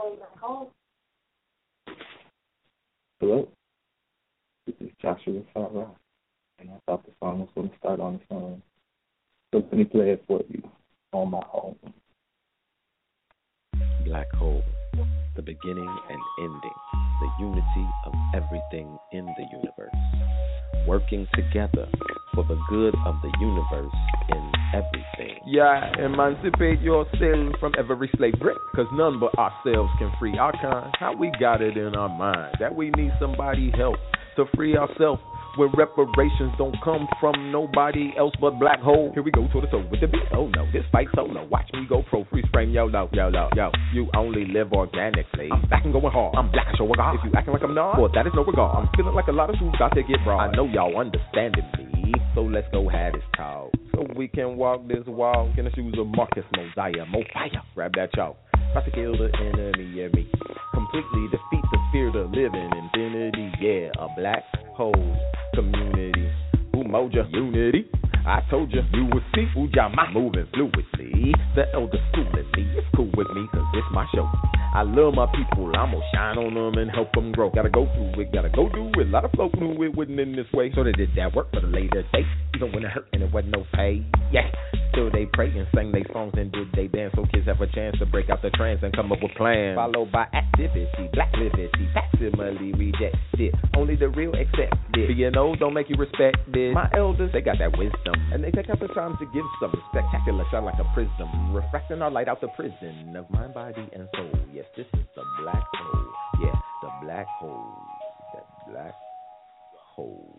Hello, this is Joshua Sarah, and I thought the song was going to start on its own. So let me play it for you on my own. Black hole, the beginning and ending, the unity of everything in the universe, working together for the good of the universe in everything. Yeah, emancipate yourself from every slave grip, cause none but ourselves can free our kind. How we got it in our mind that we need somebody help to free ourselves, when reparations don't come from nobody else but black hole. Here we go to the soul with the beat. Oh no, this fight solo. Watch me go pro freeze frame. Yo. You only live organically. I'm back and going hard. I'm black, show a god. If you acting like I'm not, well, that is no regard. I'm feeling like a lot of shoes got to get broad. I know y'all understanding me, so let's go have this talk. So we can walk this walk in the shoes of Marcus Mosiah. Mo fire. Grab that chalk. Try to kill the enemy of me. Completely defeat the spirit of living infinity. Yeah, a black hole community. Umoja unity. I told you, you would see Ujamaa moving fluidly. The elder schooling me, it's cool with me, cause it's my show. I love my people, I'm gonna shine on them and help them grow. Gotta go through it, gotta go do it. A lot of folk knew it wasn't in this way, so they did that work for the later date. Even when it hurt and it wasn't no pay, yeah. Still they pray and sang they songs and did they dance, so kids have a chance to break out the trance and come up with plans. Followed by activity, black liberty, facsimile rejected. Only the real accept it. Being old don't make you respect it. My elders, they got that wisdom, and they take out the time to give some spectacular shine like a prism, refracting our light out the prison of mind, body, and soul. Yes, this is the black hole. Yeah, the black hole. That black hole.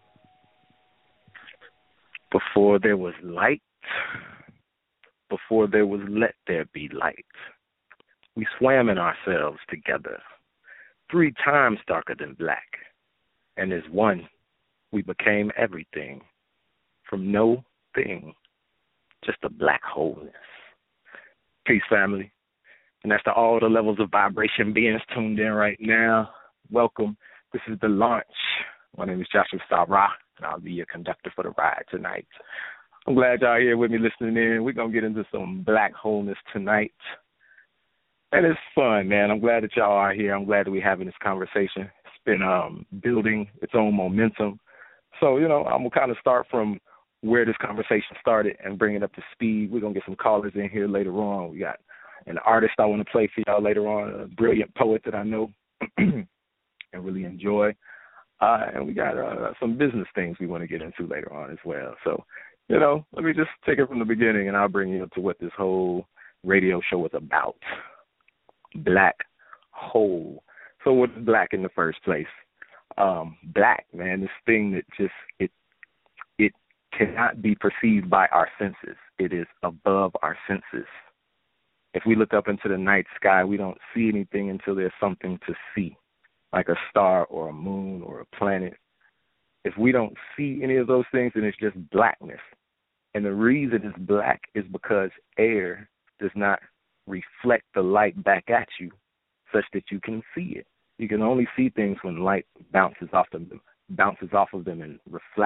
Before there was light, before there was let there be light, we swam in ourselves together, 3 times darker than black, and as one, we became everything, from no thing, just a black wholeness. Peace, family. And that's to all the levels of vibration beings tuned in right now. Welcome. This is The Launch. My name is Joshua Sarah, and I'll be your conductor for the ride tonight. I'm glad y'all here with me listening in. We're going to get into some black wholeness tonight. And it's fun, man. I'm glad that y'all are here. I'm glad that we're having this conversation. It's been building its own momentum. So, I'm going to kind of start from where this conversation started and bring it up to speed. We're going to get some callers in here later on. We got an artist I want to play for y'all later on, a brilliant poet that I know and really enjoy. And we got some business things we want to get into later on as well. So, let me just take it from the beginning, and I'll bring you up to what this whole radio show is about. Black hole. So what is black in the first place? Black, man, this thing that just, it cannot be perceived by our senses. It is above our senses. If we look up into the night sky, we don't see anything until there's something to see, like a star or a moon or a planet. If we don't see any of those things, then it's just blackness. And the reason it's black is because air does not reflect the light back at you such that you can see it. You can only see things when light bounces off of them and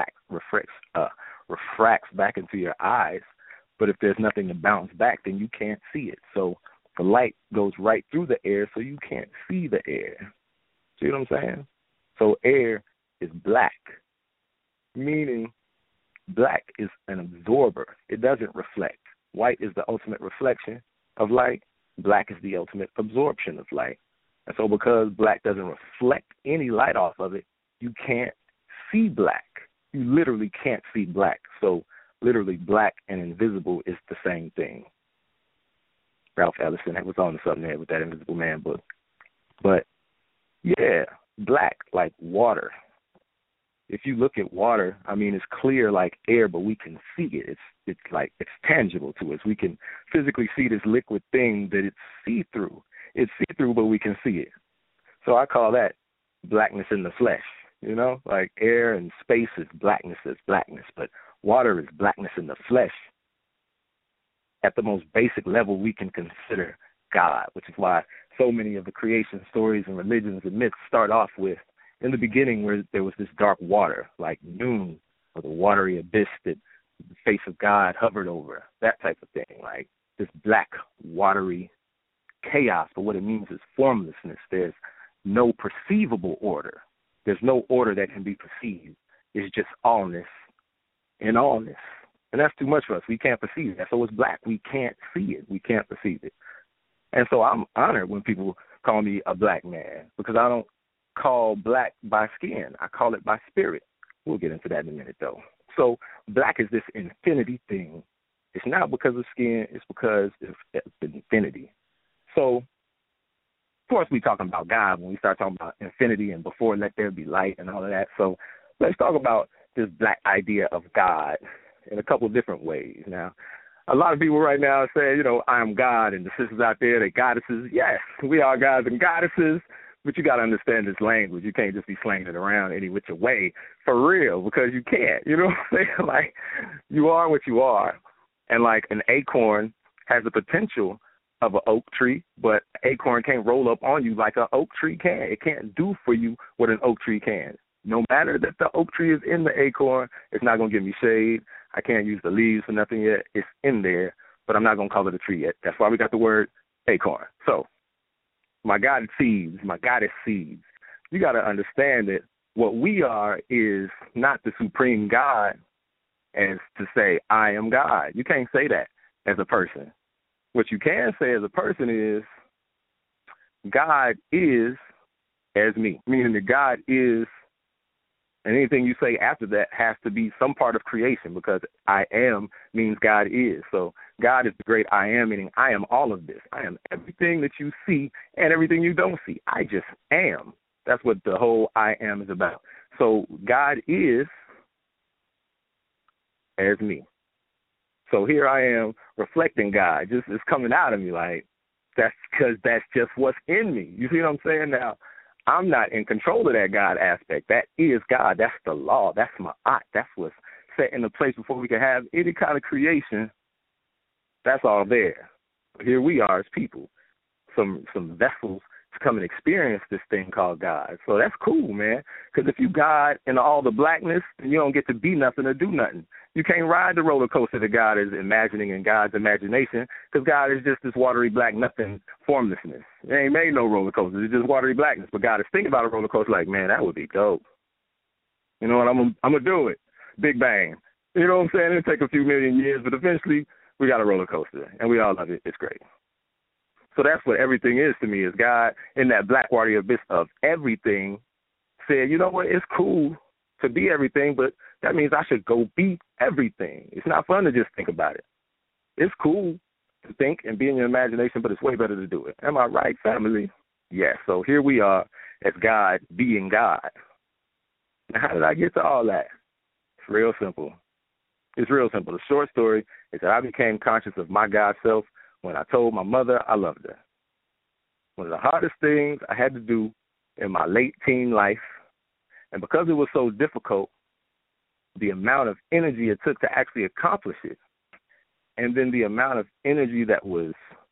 refracts back into your eyes. But if there's nothing to bounce back, then you can't see it. So the light goes right through the air, so you can't see the air. See what I'm saying? So air is black, meaning black is an absorber. It doesn't reflect. White is the ultimate reflection of light. Black is the ultimate absorption of light. And so because black doesn't reflect any light off of it, you can't see black. You literally can't see black. So literally black and invisible is the same thing. Ralph Ellison was on to something there with that Invisible Man book. But, yeah, black like water. If you look at water, it's clear like air, but we can see it. It's tangible to us. We can physically see this liquid thing that it's see-through. It's see-through, but we can see it. So I call that blackness in the flesh, like air and space is blackness, but water is blackness in the flesh. At the most basic level, we can consider God, which is why so many of the creation stories and religions and myths start off with, in the beginning, where there was this dark water, like noon, or the watery abyss that the face of God hovered over, that type of thing, like this black, watery chaos, but what it means is formlessness. There's no perceivable order. There's no order that can be perceived. It's just allness in allness. And that's too much for us. We can't perceive that. So it's black. We can't see it. We can't perceive it. And so I'm honored when people call me a black man, because I don't call black by skin. I call it by spirit. We'll get into that in a minute, though. So black is this infinity thing. It's not because of skin. It's because it's infinity. So, of course, we're talking about God when we start talking about infinity and before let there be light and all of that. So let's talk about this black idea of God in a couple of different ways. Now, a lot of people right now say, I am God, and the sisters out there, they're goddesses. Yes, we are gods and goddesses, but you got to understand this language. You can't just be slanging it around any which way for real, because you can't. You know what I'm saying? Like, you are what you are. And like an acorn has the potential of an oak tree, but an acorn can't roll up on you like an oak tree can. It can't do for you what an oak tree can. No matter that the oak tree is in the acorn, it's not going to give me shade. I can't use the leaves for nothing yet. It's in there, but I'm not going to call it a tree yet. That's why we got the word acorn. So my goddess seeds, you got to understand that what we are is not the supreme God as to say, I am God. You can't say that as a person. What you can say as a person is, God is as me, meaning that God is, and anything you say after that has to be some part of creation, because I am means God is. So God is the great I am, meaning I am all of this. I am everything that you see and everything you don't see. I just am. That's what the whole I am is about. So God is as me. So here I am reflecting God. Just it's coming out of me like that's because that's just what's in me. You see what I'm saying? Now, I'm not in control of that God aspect. That is God. That's the law. That's my art. That's what's set in the place before we can have any kind of creation. That's all there. But here we are as people, some vessels to come and experience this thing called God. So that's cool, man. Because if you God in all the blackness, then you don't get to be nothing or do nothing. You can't ride the roller coaster that God is imagining in God's imagination, because God is just this watery black nothing formlessness. It ain't made no roller coasters. It's just watery blackness. But God is thinking about a roller coaster like, man, that would be dope. You know what? I'm gonna do it. Big bang. You know what I'm saying? It'll take a few million years, but eventually we got a roller coaster, and we all love it. It's great. So that's what everything is to me, is God in that black watery abyss of everything said, you know what, it's cool to be everything, but that means I should go be everything. It's not fun to just think about it. It's cool to think and be in your imagination, but it's way better to do it. Am I right, family? Yes. So here we are as God being God. Now, how did I get to all that? It's real simple. It's real simple. The short story is that I became conscious of my God self when I told my mother I loved her. One of the hardest things I had to do in my late teen life, and because it was so difficult, the amount of energy it took to actually accomplish it, and then the amount of energy that was,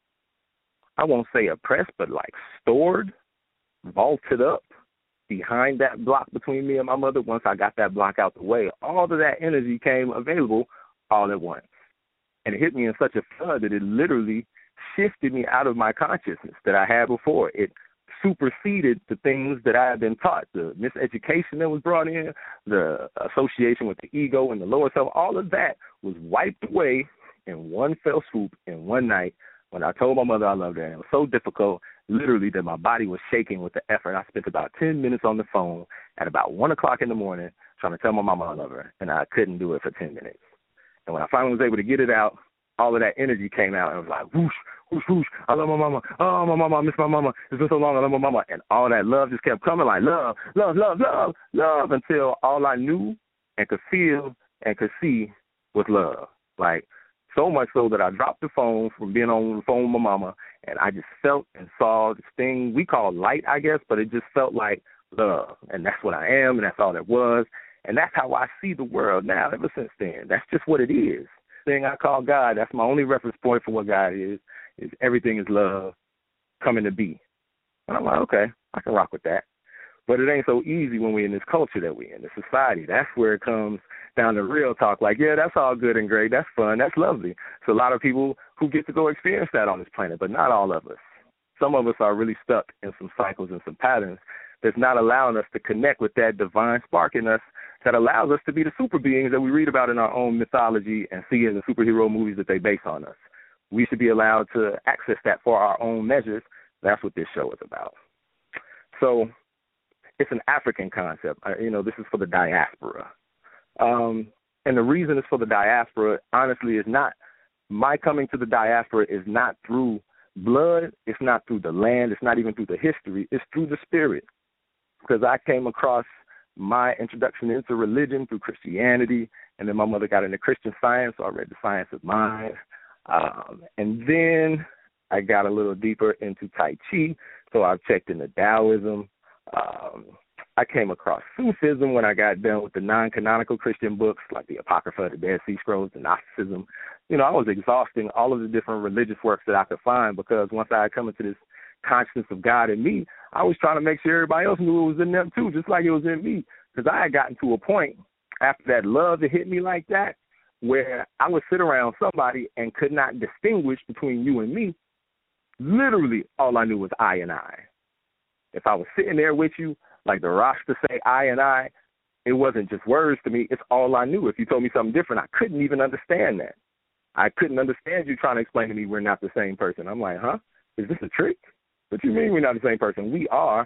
I won't say oppressed, but like stored, vaulted up behind that block between me and my mother, once I got that block out the way, all of that energy came available all at once. And it hit me in such a flood that it literally shifted me out of my consciousness that I had before. It superseded the things that I had been taught, the miseducation that was brought in, the association with the ego and the lower self. All of that was wiped away in one fell swoop in one night when I told my mother I loved her. And it was so difficult, literally, that my body was shaking with the effort. I spent about 10 minutes on the phone at about 1 o'clock in the morning trying to tell my mama I love her, and I couldn't do it for 10 minutes. And when I finally was able to get it out, all of that energy came out, and it was like, whoosh, whoosh, whoosh, I love my mama. Oh, my mama, I miss my mama. It's been so long, I love my mama. And all that love just kept coming like love, love, love, love, love, until all I knew and could feel and could see was love. Like, so much so that I dropped the phone from being on the phone with my mama, and I just felt and saw this thing we call light, I guess, but it just felt like love. And that's what I am, and that's all it was. And that's how I see the world now ever since then. That's just what it is. Thing I call God, that's my only reference point for what God is everything is love coming to be. And I'm like, okay, I can rock with that. But it ain't so easy when we're in this culture that we're in, this society. That's where it comes down to real talk. Like, yeah, that's all good and great. That's fun. That's lovely. So a lot of people who get to go experience that on this planet, but not all of us. some of us are really stuck in some cycles and some patterns that's not allowing us to connect with that divine spark in us that allows us to be the super beings that we read about in our own mythology and see in the superhero movies that they base on us. We should be allowed to access that for our own measures. That's what this show is about. So it's an African concept. This is for the diaspora. And the reason it's for the diaspora, honestly, is not my coming to the diaspora is not through blood. It's not through the land. It's not even through the history. It's through the spirit. Because I came across my introduction into religion through Christianity, and then my mother got into Christian Science, so I read the Science of Mind. And then I got a little deeper into Tai Chi, so I've checked into Taoism. I came across Sufism when I got done with the non-canonical Christian books like the Apocrypha, the Dead Sea Scrolls, the Gnosticism. I was exhausting all of the different religious works that I could find because once I had come into this consciousness of God in me, I was trying to make sure everybody else knew it was in them too, just like it was in me. Because I had gotten to a point after that love that hit me like that where I would sit around somebody and could not distinguish between you and me. Literally, all I knew was I and I. If I was sitting there with you, like the Rasta say, I and I, it wasn't just words to me. It's all I knew. If you told me something different, I couldn't even understand that. I couldn't understand you trying to explain to me we're not the same person. I'm like, huh? Is this a trick? What you mean we're not the same person? We are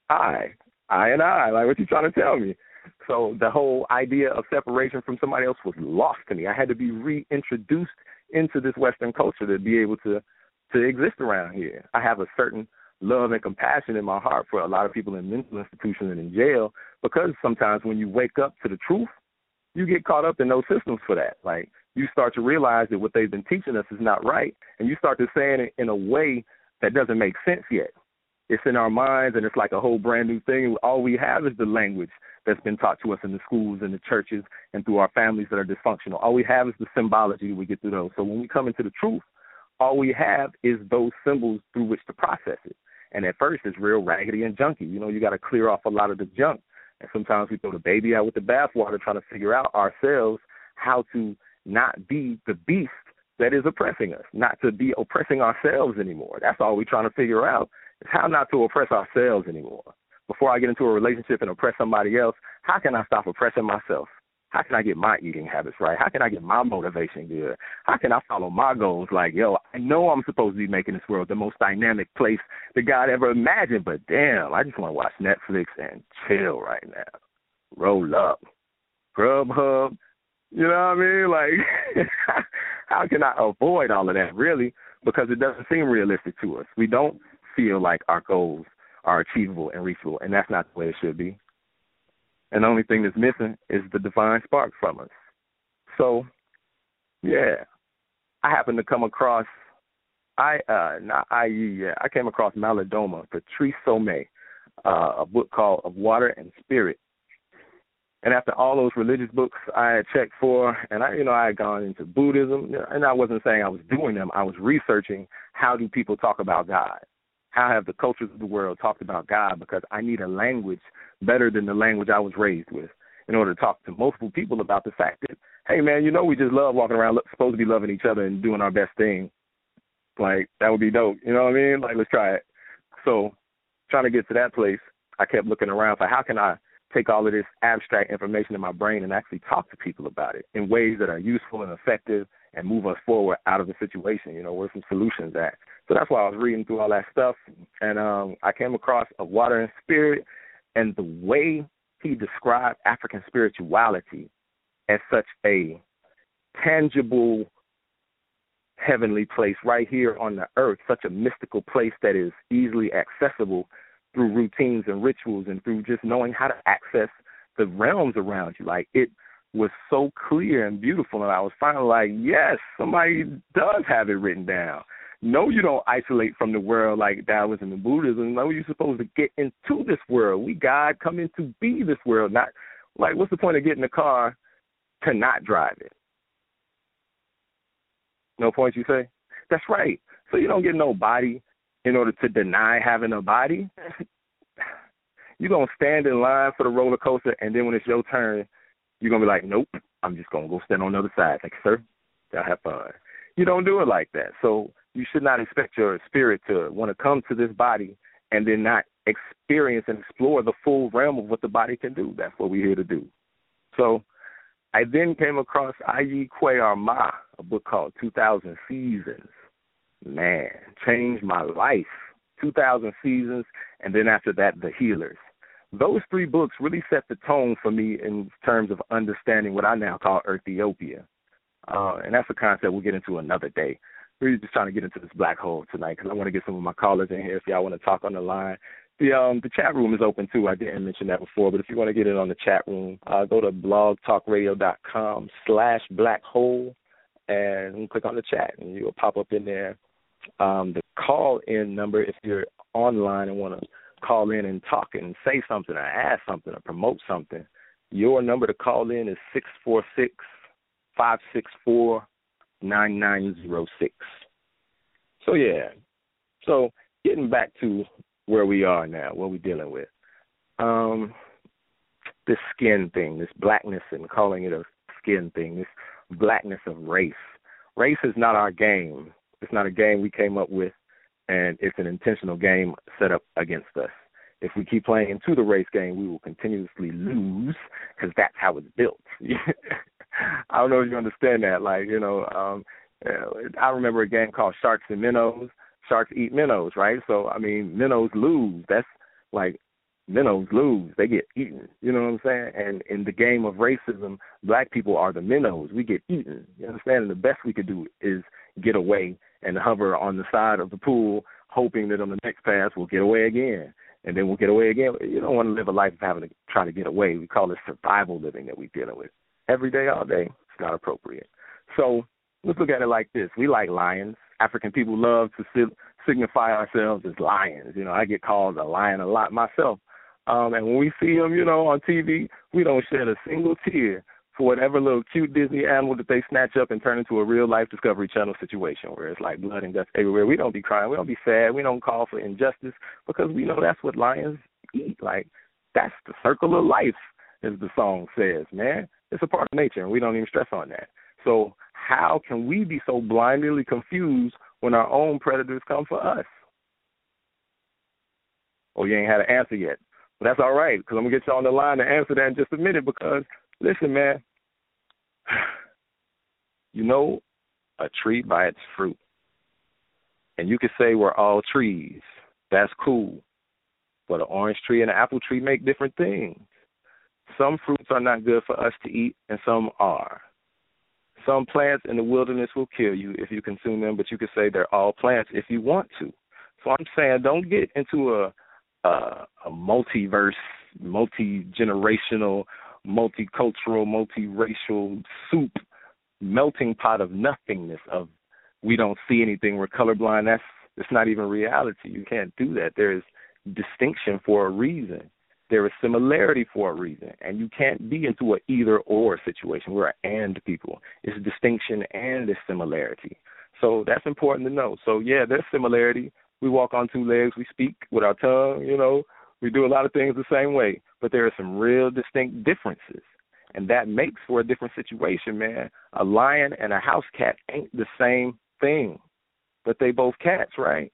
I and I. Like, what you trying to tell me? So the whole idea of separation from somebody else was lost to me. I had to be reintroduced into this Western culture to be able to exist around here. I have a certain love and compassion in my heart for a lot of people in mental institutions and in jail because sometimes when you wake up to the truth, you get caught up in those systems for that. Like, you start to realize that what they've been teaching us is not right, and you start to say it in a way that doesn't make sense yet. It's in our minds, and it's like a whole brand new thing. All we have is the language that's been taught to us in the schools and the churches and through our families that are dysfunctional. All we have is the symbology we get through those. So when we come into the truth, all we have is those symbols through which to process it. And at first, it's real raggedy and junky. You got to clear off a lot of the junk. And sometimes we throw the baby out with the bathwater trying to figure out ourselves how to not be the beast that is oppressing us, not to be oppressing ourselves anymore. That's all we're trying to figure out is how not to oppress ourselves anymore. Before I get into a relationship and oppress somebody else, how can I stop oppressing myself? How can I get my eating habits right? How can I get my motivation good? How can I follow my goals? Like, I know I'm supposed to be making this world the most dynamic place that God ever imagined, but damn, I just want to watch Netflix and chill right now. Roll up. Grubhub. You know what I mean? Like, how can I avoid all of that, really? Because it doesn't seem realistic to us. We don't feel like our goals are achievable and reachable, and that's not the way it should be. And the only thing that's missing is the divine spark from us. So, yeah, I happened to come across, I came across Malidoma, Patrice Somé, a book called Of Water and Spirit. And after all those religious books I had checked for, and I had gone into Buddhism, and I wasn't saying I was doing them. I was researching how do people talk about God? How have the cultures of the world talked about God? Because I need a language better than the language I was raised with in order to talk to multiple people about the fact that, hey, man, we just love walking around, supposed to be loving each other and doing our best thing. Like, that would be dope. You know what I mean? Like, let's try it. So trying to get to that place, I kept looking around for how can I take all of this abstract information in my brain and actually talk to people about it in ways that are useful and effective and move us forward out of the situation, where some solutions at. So that's why I was reading through all that stuff, and I came across Of Water and Spirit, and the way he described African spirituality as such a tangible heavenly place right here on the earth, such a mystical place that is easily accessible through routines and rituals and through just knowing how to access the realms around you. Like, it was so clear and beautiful, and I was finally like, yes, somebody does have it written down. No, you don't isolate from the world like Taoism and Buddhism. No, you're supposed to get into this world. We, God, come in to be this world. Not like, what's the point of getting a car to not drive it? No point, you say? That's right. So you don't get no body in order to deny having a body. You're going to stand in line for the roller coaster, and then when it's your turn, you're going to be like, nope, I'm just going to go stand on the other side. Like, sir, y'all have fun. You don't do it like that. So You should not expect your spirit to want to come to this body and then not experience and explore the full realm of what the body can do. That's what we're here to do. So I then came across Ayi Kwe Arma, a book called 2000 Seasons. Man, changed my life. 2000 Seasons, and then after that, The Healers. Those three books really set the tone for me in terms of understanding what I now call Earthiopia. And that's a concept we'll get into another day. We're just trying to get into this black hole tonight because I want to get some of my callers in here if y'all want to talk on the line. The chat room is open, too. I didn't mention that before, but if you want to get in on the chat room, go to blogtalkradio.com/blackhole and click on the chat, and you'll pop up in there. The call-in number, if you're online and want to call in and talk and say something or ask something or promote something, your number to call in is 646-564-9906. So, yeah. So, getting back to where we are now, what we're dealing with. This skin thing, this blackness, and calling it a skin thing, this blackness of race. Race is not our game. It's not a game we came up with, and it's an intentional game set up against us. If we keep playing into the race game, we will continuously lose because that's how it's built. I don't know if you understand that. Like, I remember a game called Sharks and Minnows. Sharks eat minnows, right? So, I mean, minnows lose. That's like minnows lose. They get eaten. You know what I'm saying? And in the game of racism, black people are the minnows. We get eaten. You understand? And the best we could do is get away and hover on the side of the pool, hoping that on the next pass we'll get away again. And then we'll get away again. You don't want to live a life of having to try to get away. We call it survival living that we're dealing with. Every day, all day, it's not appropriate. So let's look at it like this. We like lions. African people love to signify ourselves as lions. I get called a lion a lot myself. And when we see them, on TV, we don't shed a single tear for whatever little cute Disney animal that they snatch up and turn into a real-life Discovery Channel situation where it's like blood and guts everywhere. We don't be crying. We don't be sad. We don't call for injustice because we know that's what lions eat. Like, that's the circle of life, as the song says, man. It's a part of nature, and we don't even stress on that. So how can we be so blindly confused when our own predators come for us? Oh, you ain't had an answer yet. But that's all right, because I'm going to get you on the line to answer that in just a minute because, listen, man, a tree by its fruit. And you could say we're all trees. That's cool. But an orange tree and an apple tree make different things. Some fruits are not good for us to eat, and some are. Some plants in the wilderness will kill you if you consume them, but you could say they're all plants if you want to. So I'm saying don't get into a multiverse, multi-generational, multicultural, multiracial soup, melting pot of nothingness of we don't see anything, we're colorblind. It's not even reality. You can't do that. There is distinction for a reason. There is similarity for a reason, and you can't be into an either-or situation. We're an and people. It's distinction and it's similarity. So that's important to know. So, yeah, there's similarity. We walk on two legs. We speak with our tongue, We do a lot of things the same way, but there are some real distinct differences, and that makes for a different situation, man. A lion and a house cat ain't the same thing, but they both cats, right?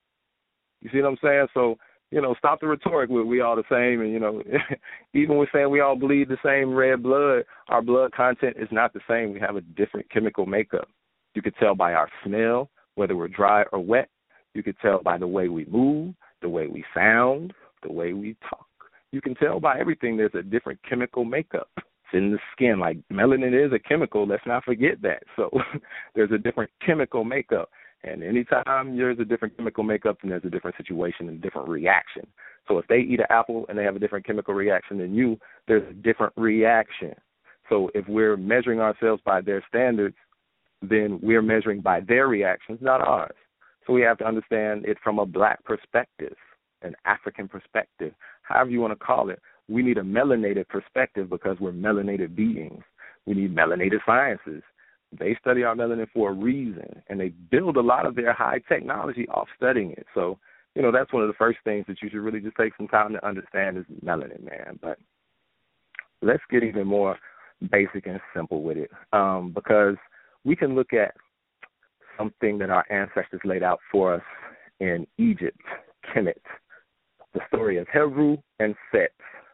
You see what I'm saying? So, stop the rhetoric with we all the same. And, even with saying we all bleed the same red blood, our blood content is not the same. We have a different chemical makeup. You could tell by our smell, whether we're dry or wet. You could tell by the way we move, the way we sound, the way we talk. You can tell by everything there's a different chemical makeup. It's in the skin. Like melanin is a chemical. Let's not forget that. So there's a different chemical makeup. And anytime there's a different chemical makeup, then there's a different situation and a different reaction. So if they eat an apple and they have a different chemical reaction than you, there's a different reaction. So if we're measuring ourselves by their standards, then we're measuring by their reactions, not ours. So we have to understand it from a black perspective, an African perspective, however you want to call it. We need a melanated perspective because we're melanated beings. We need melanated sciences. They study our melanin for a reason, and they build a lot of their high technology off studying it. So, that's one of the first things that you should really just take some time to understand is melanin, man. But let's get even more basic and simple with it because we can look at something that our ancestors laid out for us in Egypt, Kemet. The story of Heru and Set.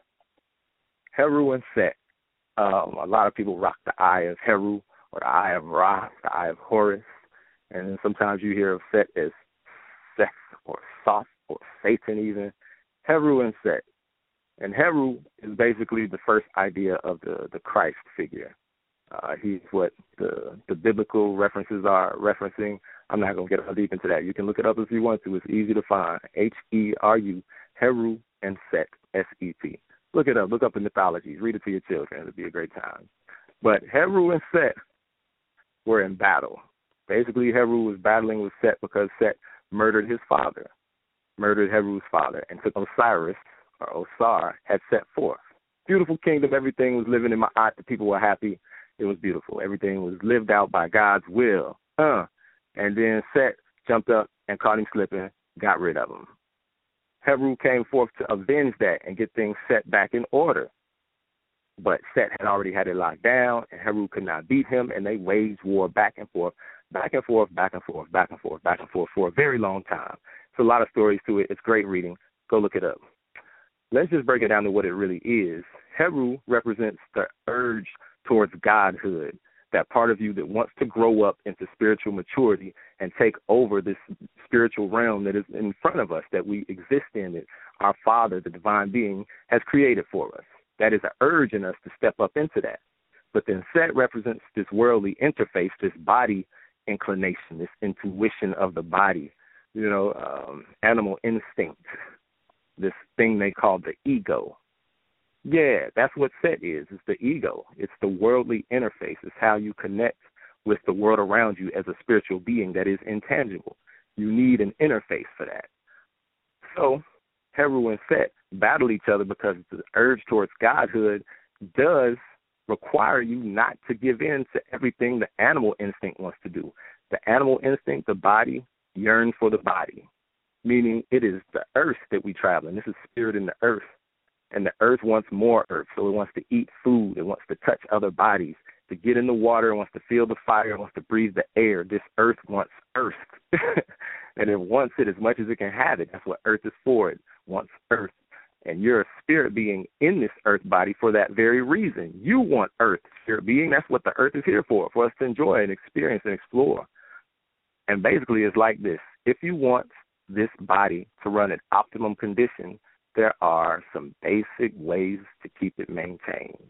Heru and Set. A lot of people rock the eye of Heru or the eye of Ra, the eye of Horus. And then sometimes you hear of Set as Seth or Soth or Satan even. Heru and Set. And Heru is basically the first idea of the Christ figure. He's what the biblical references are referencing. I'm not going to get deep into that. You can look it up if you want to. It's easy to find. Heru, Heru and Set, S-E-T. Look it up. Look up the mythologies. Read it to your children. It'll be a great time. But Heru and Set were in battle. Basically, Heru was battling with Set because Set murdered his father, murdered Heru's father, and took Osiris, or Osar, had set forth. Beautiful kingdom. Everything was living in Ma'at. The people were happy. It was beautiful. Everything was lived out by God's will. And then Set jumped up and caught him slipping, got rid of him. Heru came forth to avenge that and get things set back in order. But Set had already had it locked down, and Heru could not beat him, and they waged war back and forth, back and forth, back and forth, back and forth, back and forth for a very long time. It's a lot of stories to it. It's great reading. Go look it up. Let's just break it down to what it really is. Heru represents the urge towards godhood, that part of you that wants to grow up into spiritual maturity and take over this spiritual realm that is in front of us, that we exist in, that our Father, the divine being, has created for us. That is an urge in us to step up into that. But then Set represents this worldly interface, this body inclination, this intuition of the body, animal instinct, this thing they call the ego. Yeah, that's what Set is. It's the ego. It's the worldly interface. It's how you connect with the world around you as a spiritual being that is intangible. You need an interface for that. So Heru and Set battle each other because the urge towards godhood does require you not to give in to everything the animal instinct wants to do. The animal instinct, the body, yearns for the body, meaning it is the earth that we travel in. This is spirit in the earth. And the earth wants more earth, so it wants to eat food. It wants to touch other bodies, to get in the water. It wants to feel the fire. It wants to breathe the air. This earth wants earth, and it wants it as much as it can have it. That's what earth is for. It wants earth. And you're a spirit being in this earth body for that very reason. You want earth, spirit being. That's what the earth is here for us to enjoy and experience and explore. And basically it's like this. If you want this body to run at optimum condition, there are some basic ways to keep it maintained.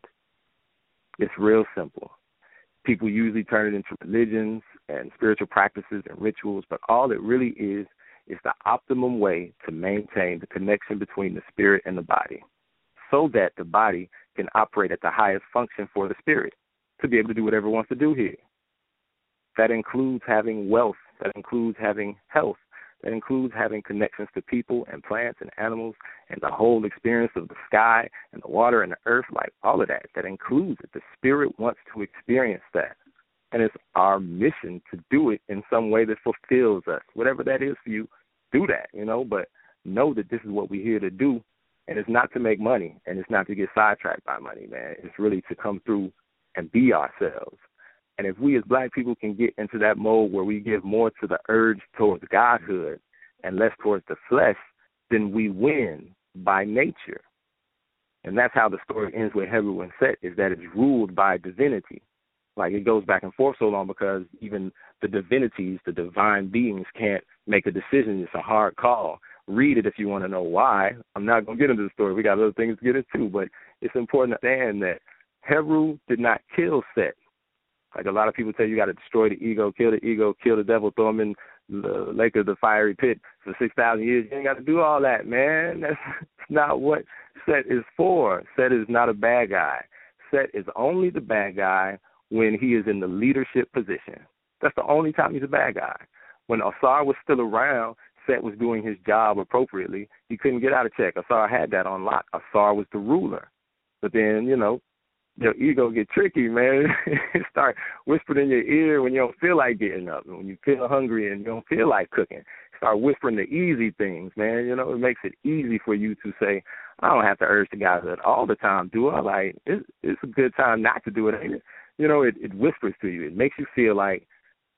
It's real simple. People usually turn it into religions and spiritual practices and rituals, but all it really is the optimum way to maintain the connection between the spirit and the body so that the body can operate at the highest function for the spirit to be able to do whatever it wants to do here. That includes having wealth. That includes having health. That includes having connections to people and plants and animals and the whole experience of the sky and the water and the earth, like all of that. That includes it. The spirit wants to experience that. And it's our mission to do it in some way that fulfills us. Whatever that is for you, do that, but know that this is what we're here to do. And it's not to make money, and it's not to get sidetracked by money, man. It's really to come through and be ourselves. And if we as black people can get into that mode where we give more to the urge towards godhood and less towards the flesh, then we win by nature. And that's how the story ends with Heru and Set, is that it's ruled by divinity. Like, it goes back and forth so long because even the divinities, the divine beings, can't make a decision. It's a hard call. Read it if you want to know why. I'm not going to get into the story. We got other things to get into, but it's important to understand that Heru did not kill Set. Like a lot of people tell you got to destroy the ego, kill the devil, throw him in the lake of the fiery pit for 6,000 years. You ain't got to do all that, man. That's not what Set is for. Set is not a bad guy. Set is only the bad guy when he is in the leadership position. That's the only time he's a bad guy. When Osar was still around, Set was doing his job appropriately. He couldn't get out of check. Osar had that on lock. Osar was the ruler. But then, your ego get tricky, man. Start whispering in your ear when you don't feel like getting up, when you feel hungry and you don't feel like cooking. Start whispering the easy things, man. It makes it easy for you to say, I don't have to urge the godhood all the time, do I? Like, it's a good time not to do it, ain't it? It whispers to you. It makes you feel like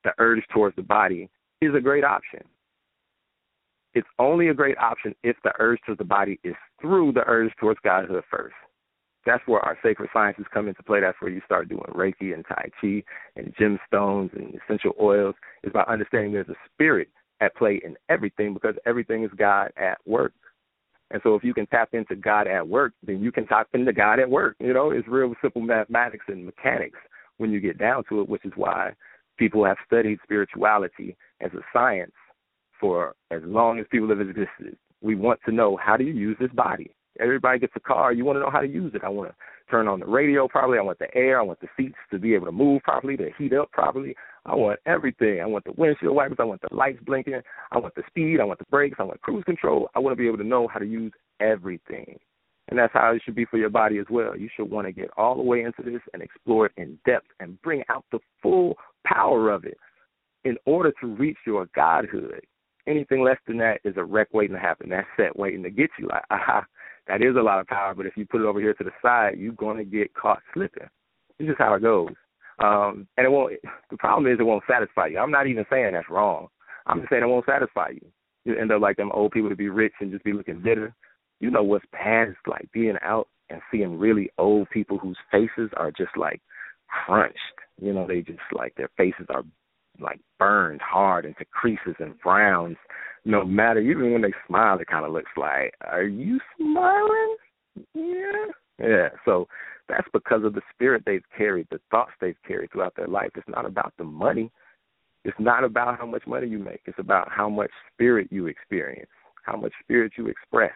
the urge towards the body is a great option. It's only a great option if the urge towards the body is through the urge towards godhood first. That's where our sacred sciences come into play. That's where you start doing Reiki and Tai Chi and gemstones and essential oils. It's by understanding there's a spirit at play in everything, because everything is God at work. And so if you can tap into God at work, then you can tap into God at work. You know, it's real simple mathematics and mechanics when you get down to it, which is why people have studied spirituality as a science for as long as people have existed. We want to know, how do you use this body? Everybody gets a car. You want to know how to use it. I want to turn on the radio properly. I want the air. I want the seats to be able to move properly, to heat up properly. I want everything. I want the windshield wipers. I want the lights blinking. I want the speed. I want the brakes. I want cruise control. I want to be able to know how to use everything. And that's how it should be for your body as well. You should want to get all the way into this and explore it in depth and bring out the full power of it in order to reach your godhood. Anything less than that is a wreck waiting to happen. That's set waiting to get you. Like, that is a lot of power, but if you put it over here to the side, you're going to get caught slipping. It's just how it goes. And it won't. The problem is it won't satisfy you. I'm not even saying that's wrong. I'm just saying it won't satisfy you. You end up like them old people to be rich and just be looking bitter. You know what's bad is like being out and seeing really old people whose faces are just like crunched. You know, they just like their faces are like burned hard into creases and frowns. No matter, even when they smile, it kind of looks like, are you smiling? Yeah. So that's because of the spirit they've carried, the thoughts they've carried throughout their life. It's not about the money. It's not about how much money you make. It's about how much spirit you experience, how much spirit you express.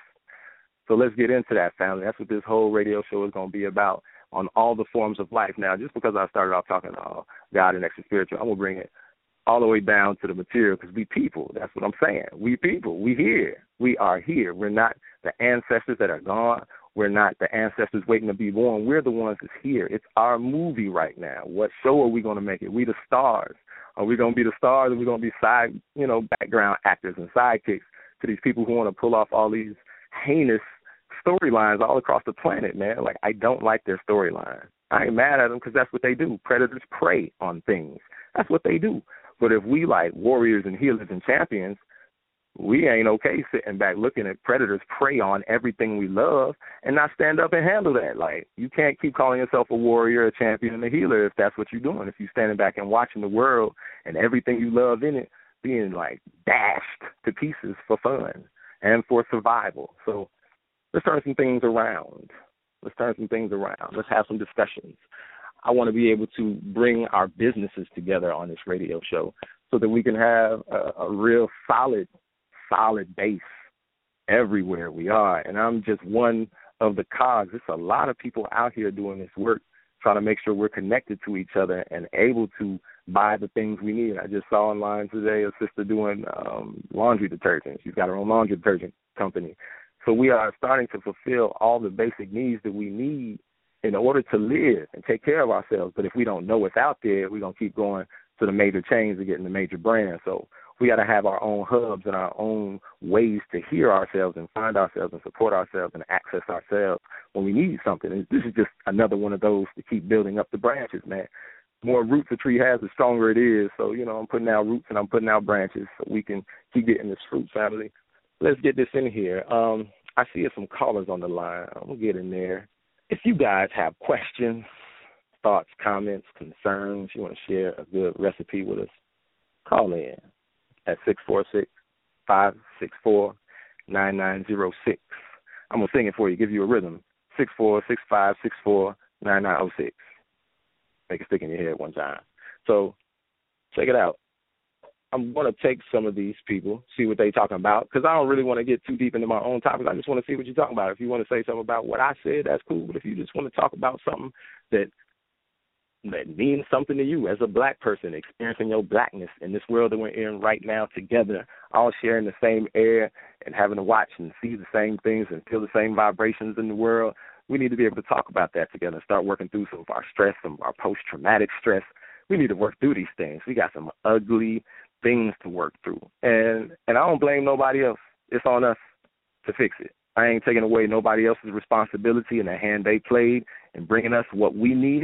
So let's get into that, family. That's what this whole radio show is going to be about, on all the forms of life. Now, just because I started off talking about God and extra spiritual, I'm going to bring it all the way down to the material, because we people. That's what I'm saying. We people. We here. We are here. We're not the ancestors that are gone. We're not the ancestors waiting to be born. We're the ones that's here. It's our movie right now. What show are we going to make it? We the stars. Are we going to be the stars, or are we going to be background actors and sidekicks to these people who want to pull off all these heinous storylines all across the planet, man? Like, I don't like their storyline. I ain't mad at them, because that's what they do. Predators prey on things. That's what they do. But if we like warriors and healers and champions, we ain't okay sitting back looking at predators prey on everything we love and not stand up and handle that. Like, you can't keep calling yourself a warrior, a champion, and a healer if that's what you're doing. If you're standing back and watching the world and everything you love in it being like dashed to pieces for fun and for survival. So let's turn some things around. Let's have some discussions. I want to be able to bring our businesses together on this radio show so that we can have a real solid base everywhere we are. And I'm just one of the cogs. There's a lot of people out here doing this work, trying to make sure we're connected to each other and able to buy the things we need. I just saw online today a sister doing laundry detergent. She's got her own laundry detergent company. So we are starting to fulfill all the basic needs that we need in order to live and take care of ourselves. But if we don't know what's out there, we're going to keep going to the major chains and getting the major brands. So we got to have our own hubs and our own ways to hear ourselves and find ourselves and support ourselves and access ourselves when we need something. And this is just another one of those to keep building up the branches, man. The more roots a tree has, the stronger it is. So, I'm putting out roots and I'm putting out branches so we can keep getting this fruit, family. Let's get this in here. I see some callers on the line. I'm going to get in there. If you guys have questions, thoughts, comments, concerns, you want to share a good recipe with us, call in at 646-564-9906. I'm going to sing it for you, give you a rhythm, 646-564-9906. Make it stick in your head one time. So check it out. I'm going to take some of these people, see what they're talking about, because I don't really want to get too deep into my own topics. I just want to see what you're talking about. If you want to say something about what I said, that's cool. But if you just want to talk about something that means something to you as a black person, experiencing your blackness in this world that we're in right now together, all sharing the same air and having to watch and see the same things and feel the same vibrations in the world, we need to be able to talk about that together and start working through some of our stress, some of our post-traumatic stress. We need to work through these things. We got some ugly things to work through. And I don't blame nobody else. It's on us to fix it. I ain't taking away nobody else's responsibility and the hand they played in bringing us what we needed,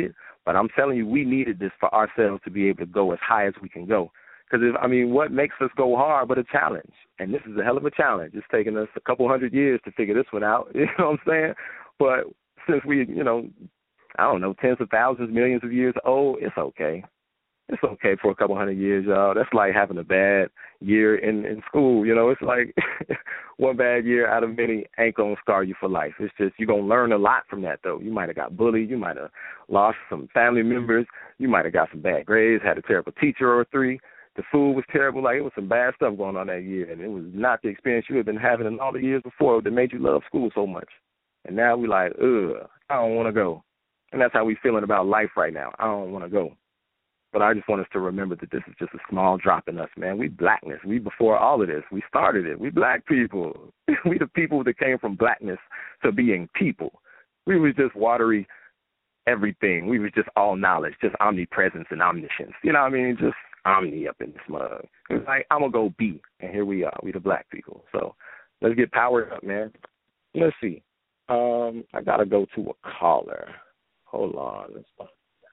But I'm telling you, we needed this for ourselves to be able to go as high as we can go. Because, what makes us go hard but a challenge? And this is a hell of a challenge. It's taken us a couple hundred years to figure this one out. You know what I'm saying? But since we, tens of thousands, millions of years old, it's okay. It's okay for a couple hundred years, y'all. That's like having a bad year in school. It's like one bad year out of many ain't going to scar you for life. It's just you're going to learn a lot from that, though. You might have got bullied. You might have lost some family members. You might have got some bad grades, had a terrible teacher or three. The food was terrible. Like, it was some bad stuff going on that year, and it was not the experience you had been having in all the years before that made you love school so much. And now we like, I don't want to go. And that's how we feeling about life right now. I don't want to go. But I just want us to remember that this is just a small drop in us, man. We blackness. We before all of this. We started it. We black people. We the people that came from blackness to being people. We was just watery everything. We was just all knowledge, just omnipresence and omniscience. You know what I mean? Just omni up in this mug. It was like, I'm going to go be. And here we are. We the black people. So let's get powered up, man. Let's see. I got to go to a caller. Hold on. Let's see.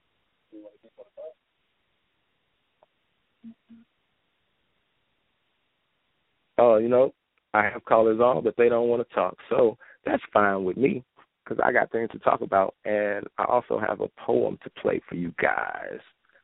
Oh, I have callers on, but they don't want to talk. So that's fine with me because I got things to talk about, and I also have a poem to play for you guys.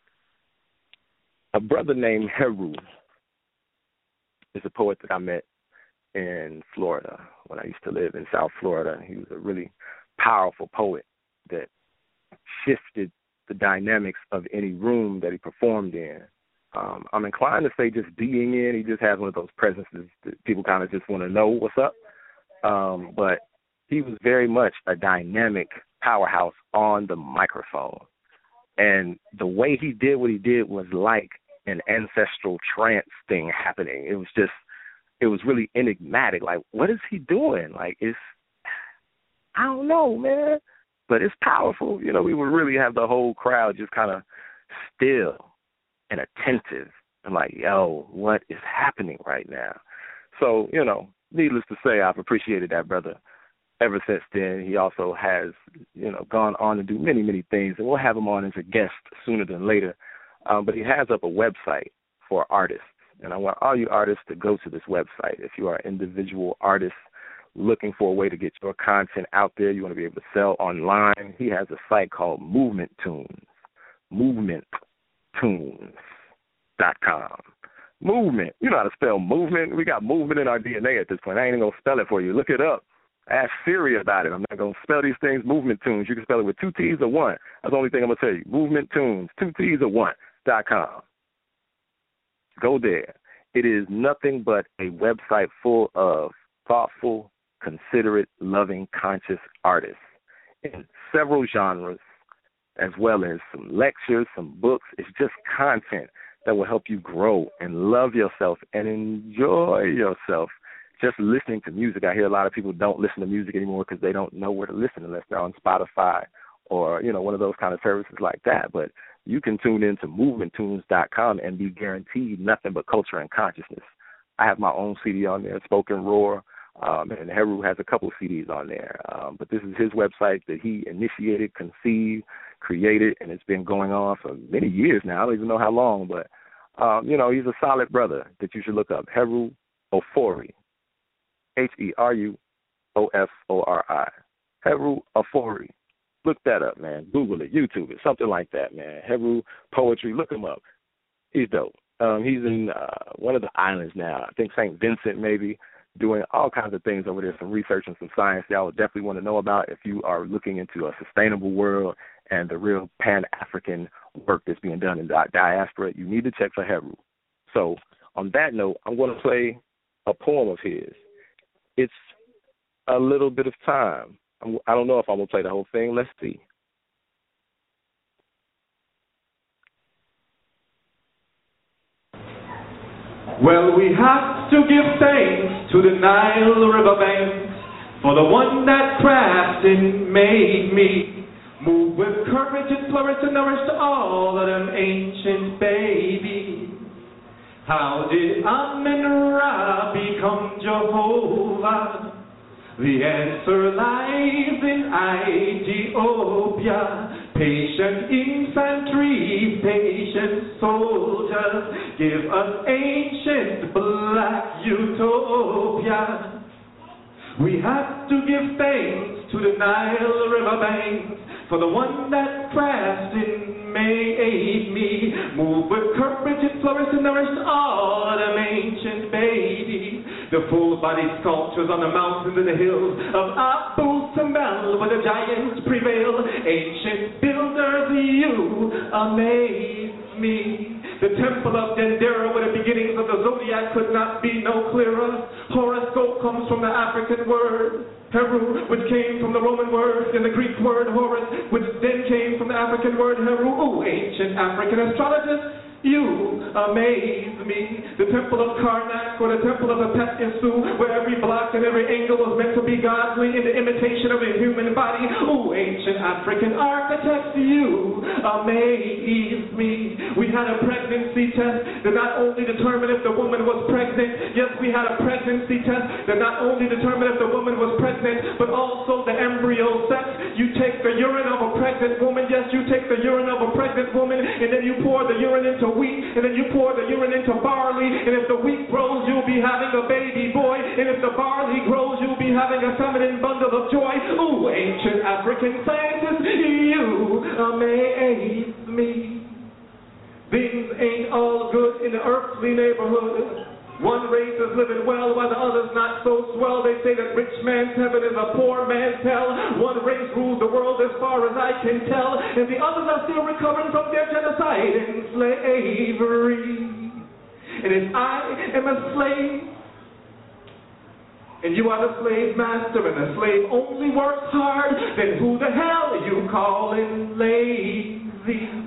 A brother named Heru is a poet that I met in Florida when I used to live in South Florida. He was a really powerful poet that shifted the dynamics of any room that he performed in. I'm inclined to say just being in, he just has one of those presences that people kind of just want to know what's up. But he was very much a dynamic powerhouse on the microphone. And the way he did what he did was like an ancestral trance thing happening. It was really enigmatic. Like, what is he doing? Like, I don't know, man. But it's powerful. We would really have the whole crowd just kind of still and attentive and like, yo, what is happening right now? So, needless to say, I've appreciated that brother ever since then. He also has, gone on to do many, many things, and we'll have him on as a guest sooner than later. But he has up a website for artists, and I want all you artists to go to this website. If you are individual artists looking for a way to get your content out there, you want to be able to sell online, he has a site called Movement Tunes. MovementTunes.com. Movement. You know how to spell movement. We got movement in our DNA at this point. I ain't even going to spell it for you. Look it up. Ask Siri about it. I'm not going to spell these things Movement Tunes. You can spell it with 2 T's or 1. That's the only thing I'm going to tell you. Movement Tunes, 2 T's or 1.com. Go there. It is nothing but a website full of thoughtful, considerate, loving, conscious artists in several genres, as well as some lectures, some books. It's just content that will help you grow and love yourself and enjoy yourself just listening to music. I hear a lot of people don't listen to music anymore because they don't know where to listen unless they're on Spotify or, one of those kind of services like that. But you can tune in to MovementTunes.com and be guaranteed nothing but culture and consciousness. I have my own CD on there, Spoken Roar, and Heru has a couple CDs on there. But this is his website that he initiated, conceived, created, and it's been going on for many years now. I don't even know how long, but, he's a solid brother that you should look up. Heru Ofori, Herufori. Heru Ofori. Look that up, man. Google it, YouTube it, something like that, man. Heru Poetry, look him up. He's dope. He's in one of the islands now. I think St. Vincent maybe, doing all kinds of things over there, some research and some science y'all would definitely want to know about if you are looking into a sustainable world and the real Pan-African work that's being done in the diaspora. You need to check for Heru. So on that note, I'm going to play a poem of his. It's a little bit of time. I don't know if I'm going to play the whole thing. Let's see. Well, we have to give thanks to the Nile River banks for the one that crafted and made me move with courage and flourish and nourish all of them ancient babies. How did Amen-Ra become Jehovah? The answer lies in Ethiopia. Patient infantry, patient soldiers, give us ancient black utopia. We have to give thanks to the Nile River banks for the one that crashed in May 8 me. Move with courage, it flourished and nourished all them ancient babies. The full-bodied sculptures on the mountains and the hills of Abu Simbel, where the giants prevail. Ancient builders, you amaze me. The temple of Dendera, where the beginnings of the zodiac could not be no clearer. Horoscope comes from the African word Heru, which came from the Roman word, and the Greek word Horus, which then came from the African word Heru. Ooh, ancient African astrologist, you amaze me. The temple of Karnak, or the temple of Apet-Yesu, where every block and every angle was meant to be godly in the imitation of a human body. Ooh, ancient African architects, you amaze me. We had a pregnancy test that not only determined if the woman was pregnant, yes, we had a pregnancy test that not only determined if the woman was pregnant, but also the embryo sex. You take the urine of a pregnant woman, yes, you take the urine of a pregnant woman, and then you pour the urine into wheat, and then you pour the urine into barley, and if the wheat grows, you'll be having a baby boy, and if the barley grows, you'll be having a feminine bundle of joy. Ooh, ancient African scientists, you amaze me. Things ain't all good in the earthly neighborhood. One race is living well while the other's not so swell. They say that rich man's heaven is a poor man's hell. One race rules the world as far as I can tell, and the others are still recovering from their genocide and slavery. And if I am a slave, and you are the slave master, and the slave only works hard, then who the hell are you calling lazy?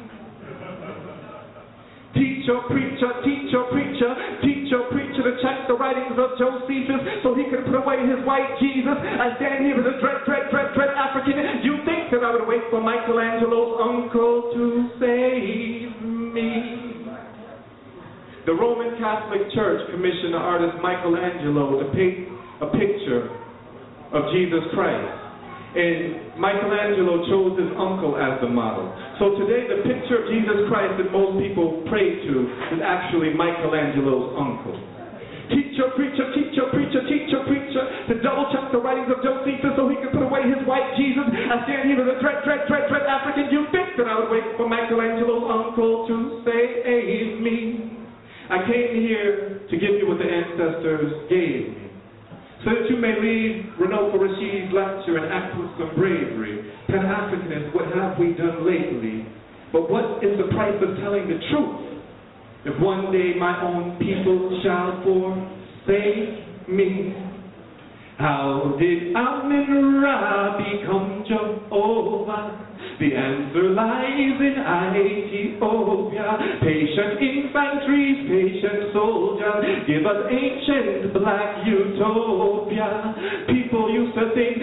Teach your preacher, teach your preacher, teach your preacher to check the writings of Josephus so he can put away his white Jesus. I stand here as a dread African. You think that I would wait for Michelangelo's uncle to save me? The Roman Catholic Church commissioned the artist Michelangelo to paint a picture of Jesus Christ. And Michelangelo chose his uncle as the model. So today the picture of Jesus Christ that most people pray to is actually Michelangelo's uncle. Teach your preacher, teach your preacher, teach your preacher to double check the writings of Josephus so he can put away his white Jesus. I stand here as a dread African. You think that I would wait for Michelangelo's uncle to save me? I came here to give you what the ancestors gave me, so that you may leave Renault Rashid's lecture and act with some bravery. Pan-Africanists, what have we done lately? But what is the price of telling the truth? If one day my own people shall forsake me, how did Amin-Ra become Jehovah? The answer lies in Ethiopia. Patient infantry, patient soldiers, give us ancient black utopia. People used to think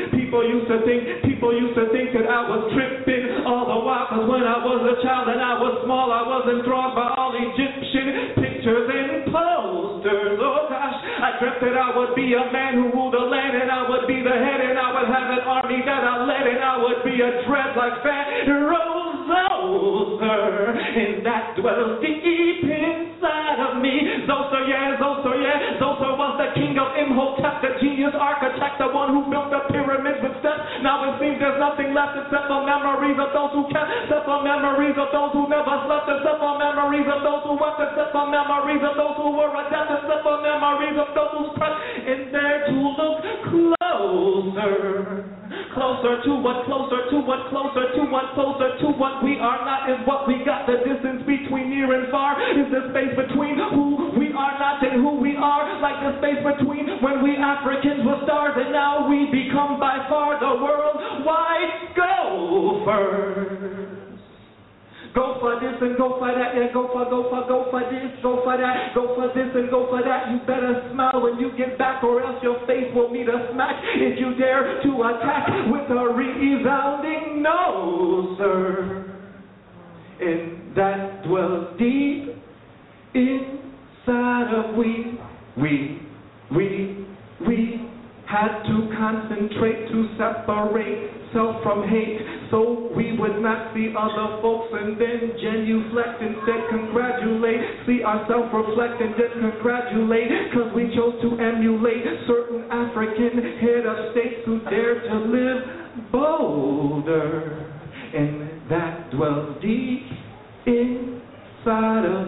that I was tripping all the while, 'cause when I was a child and I was small, I was enthralled by all Egyptian pictures and posters. Oh gosh, I dreamt that I would be a man who ruled the land, and I would be the head, and I would have an army that I led, and I would be a dread like Pharaoh Zoser, and that dwells deep inside of me. Zoser, yeah, Zoser was the king of Imhotep, the genius architect, the one who built the pyramids with steps. Now it seems there's nothing left except for memories of those who kept, except for memories of those who never slept, except for memories of those who wept, except for memories of those who were adept, except for memories of those who pressed in there to look closer. Closer to what, closer to what, closer to what, closer to what we are not is what we got. The distance between near and far is the space between who we are not and who we are. Like the space between when we Africans were stars and now we become by far the worldwide gophers. Go for this and go for that, yeah, go for this, go for that, go for this and go for that. You better smile when you get back, or else your face will meet a smack if you dare to attack with a resounding no, sir. And that dwells deep inside of we had to concentrate to separate self from hate, so we would not see other folks and then genuflect and said congratulate, see ourselves reflect and then congratulate, cause we chose to emulate certain African head of states who dare to live bolder, and that dwells deep inside of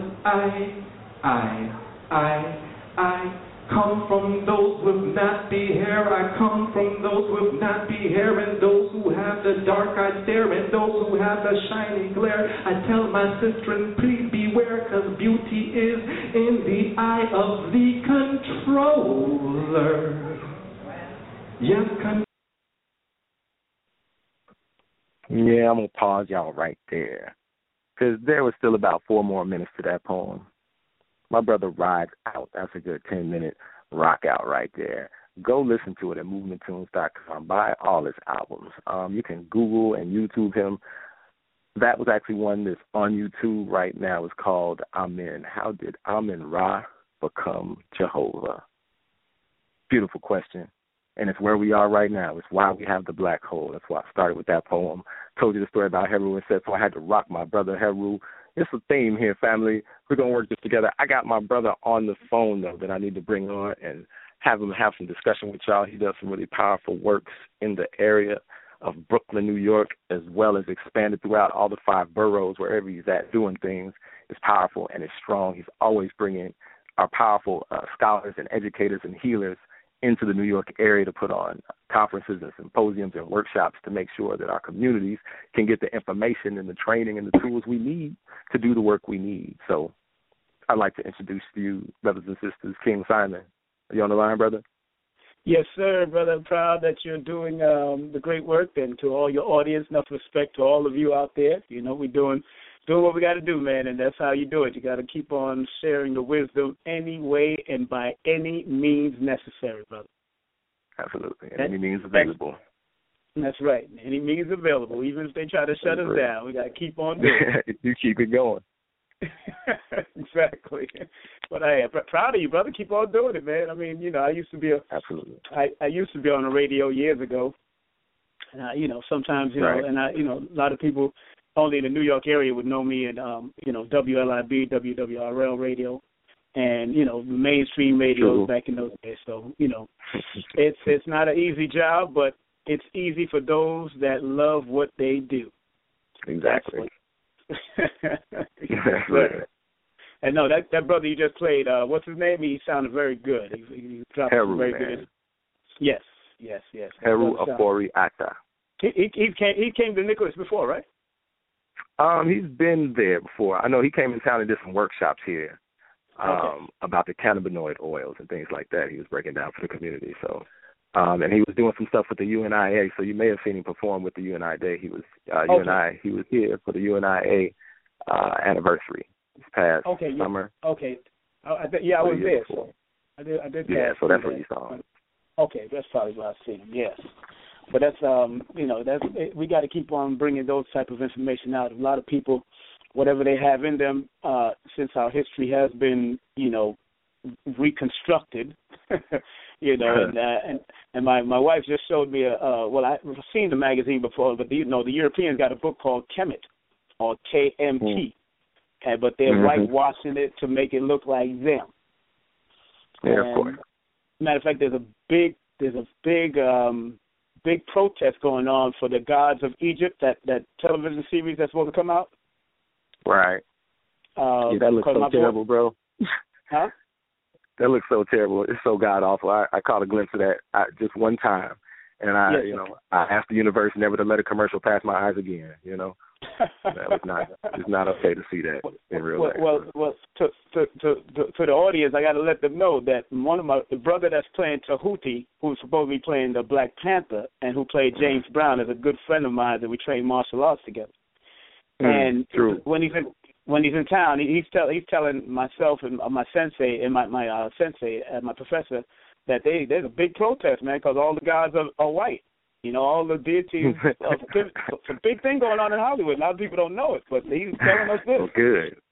I come from those with nappy hair. I come from those with nappy hair, and those who have the dark eyed stare, and those who have the shiny glare. I tell my sister, please beware, cause beauty is in the eye of the controller. Yes, Yeah, I'm going to pause y'all right there, because there was still about 4 more minutes to that poem. My brother rides out. That's a good 10-minute rock out right there. Go listen to it at movementtunes.com. Buy all his albums. You can Google and YouTube him. That was actually one that's on YouTube right now. It's called Amen. How did Amen-Ra become Jehovah? Beautiful question. And it's where we are right now. It's why we have the black hole. That's why I started with that poem. Told you the story about Heru and Set, so I had to rock my brother Heru. It's a theme here, family. We're going to work this together. I got my brother on the phone, though, that I need to bring on and have him have some discussion with y'all. He does some really powerful works in the area of Brooklyn, New York, as well as expanded throughout all the 5 boroughs, wherever he's at doing things. It's powerful and it's strong. He's always bringing our powerful scholars and educators and healers into the New York area to put on conferences and symposiums and workshops to make sure that our communities can get the information and the training and the tools we need to do the work we need. So I'd like to introduce to you, brothers and sisters, King Simon. Are you on the line, brother? Yes, sir, brother. I'm proud that you're doing the great work, and to all your audience, enough respect to all of you out there. You know, we're doing what we got to do, man, and that's how you do it. You got to keep on sharing the wisdom any way and by any means necessary, brother. Absolutely. Any means available. That's right. Any means available. Even if they try to shut us down, we got to keep on doing it. You keep it going. Exactly. But I am proud of you, brother. Keep on doing it, man. I mean, you know, I used to be I used to be on the radio years ago, and you know, sometimes, you know, and a lot of people only in the New York area would know me in, you know, WLIB, WWRL radio, and, you know, mainstream radios back in those days. So, you know, it's not an easy job, but it's easy for those that love what they do. Exactly. That's right. And no, that brother you just played, what's his name? He sounded very good. He dropped Heru, very man. good. Yes. Heru Ofori-Atta. He came to Nicholas before, right? He's been there before. I know he came in town and did some workshops here about the cannabinoid oils and things like that. He was breaking down for the community. So, and he was doing some stuff with the UNIA. So you may have seen him perform with the UNIA. He was He was here for the UNIA anniversary this past summer. Okay. I was there. So I did. Yeah, so that's what you saw. Okay, that's probably where I've seen him. Yes. But that's, you know, we got to keep on bringing those type of information out. A lot of people, whatever they have in them, since our history has been, you know, reconstructed, you know, and my wife just showed me I've seen the magazine before, but the Europeans got a book called Kemet, or KMT, but they're whitewashing it to make it look like them. Yeah, of course. Matter of fact, there's a big protest going on for the Gods of Egypt, that television series that's supposed to come out. Right. Yeah, that looks so terrible, bro. Huh? That looks so terrible. It's so god awful. I caught a glimpse of that just one time, and I asked the universe never to let a commercial pass my eyes again. You know, that was not. It's not okay to see that in real life. Well, to the audience, I got to let them know that the brother that's playing Tahuti, who's supposed to be playing the Black Panther, and who played James Brown, is a good friend of mine that we train martial arts together. And when he's in town, he's telling myself and my sensei and my sensei and my professor that there's a big protest, man, because all the gods are white. You know, all the deities. It's a big thing going on in Hollywood. A lot of people don't know it, but he's telling us this. Well, good.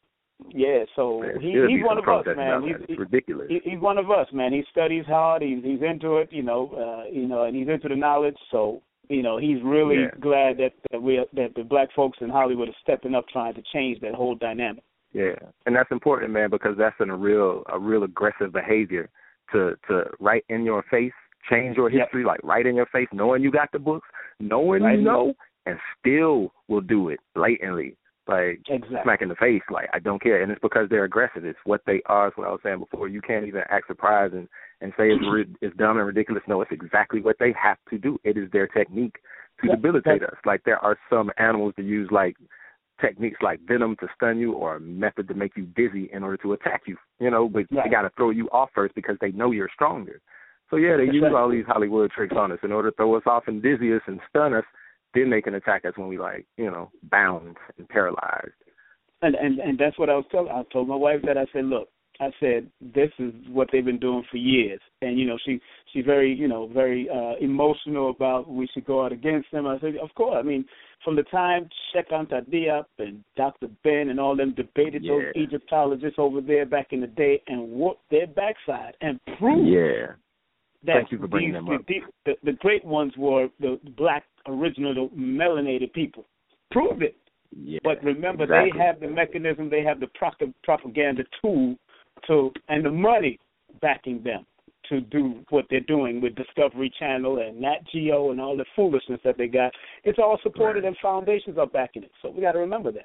Yeah, so he's one of us, man. It's ridiculous. He's one of us, man. He studies hard. He's into it, and he's into the knowledge. So he's really glad that the black folks in Hollywood are stepping up, trying to change that whole dynamic. Yeah, and that's important, man, because that's a real aggressive behavior to right in your face, change your history, like right in your face, knowing you got the books, knowing you know, and still will do it blatantly. Like, smack in the face, like, I don't care. And it's because they're aggressive. It's what they are. It's what I was saying before. You can't even act surprised and say it's dumb and ridiculous. No, it's exactly what they have to do. It is their technique to debilitate us. Like, there are some animals that use, like, techniques like venom to stun you or a method to make you dizzy in order to attack you, but they got to throw you off first because they know you're stronger. So, they use all these Hollywood tricks on us in order to throw us off and dizzy us and stun us. Then they can attack us when we bound and paralyzed. And that's what I was telling. I told my wife that. I said, look, this is what they've been doing for years. And she's very very emotional about we should go out against them. I said, of course. I mean, from the time Sheikh Anta Diop and Dr. Ben and all them debated those Egyptologists over there back in the day and whooped their backside and proved. Yeah. Thank you for bringing them up. The great ones were the black, original, melanated people. Prove it. Yeah, but remember, they have the mechanism, they have the propaganda tool and the money backing them to do what they're doing with Discovery Channel and Nat Geo and all the foolishness that they got. It's all supported and foundations are backing it. So we got to remember that.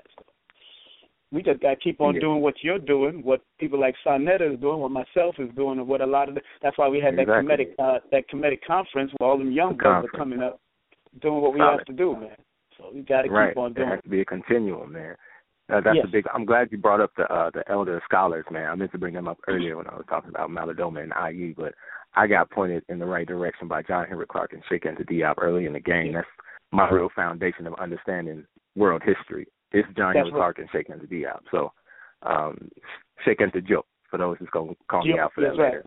We just got to keep on doing what you're doing, what people like Sonetta is doing, what myself is doing, and what a lot of that's why we had that comedic conference where all them young guys are coming up doing what we have to do, man. So we got to keep on doing it. It has to be a continuum, man. That's a big. I'm glad you brought up the elder scholars, man. I meant to bring them up earlier when I was talking about Malidoma and IE, but I got pointed in the right direction by John Henrik Clarke and Sheikh Anta Diop early in the game. That's my real foundation of understanding world history. It's John Henrik Clarke and Sheikh Anta Diop. So Sheikh Anta Diop, for those who's going to call me out for that later.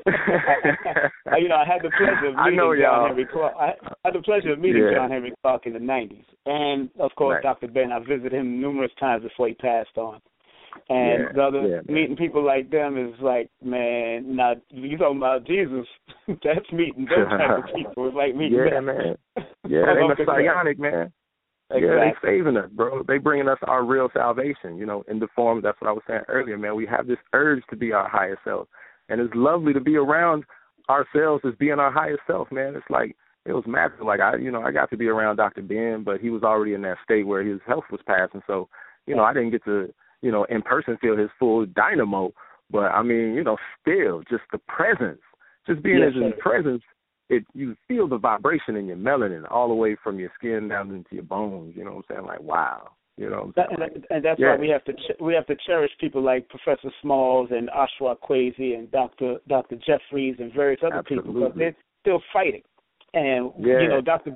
I had the pleasure of meeting John Henrik Clarke. I had the pleasure of meeting John Henrik Clarke in the 90s. And, of course, Dr. Ben, I visited him numerous times before he passed on. And meeting people like them is like, man, now you talking about Jesus, that's meeting those type of people. It's like meeting them. Man. Yeah, they messianic, man. Exactly. Yeah, they saving us, bro. They bringing us our real salvation, in the form, that's what I was saying earlier, man. We have this urge to be our higher self. And it's lovely to be around ourselves as being our higher self, man. It's like, it was massive. Like, I got to be around Dr. Ben, but he was already in that state where his health was passing. So, I didn't get to, in person feel his full dynamo. But, I mean, still, just the presence, just being in his presence, you feel the vibration in your melanin all the way from your skin down into your bones. You know what I'm saying? Like, wow. You know what I'm saying? And that's why we have to cherish people like Professor Smalls and Ashwa Kwesi and Dr. Jeffries and various other people, because they're still fighting. And Dr.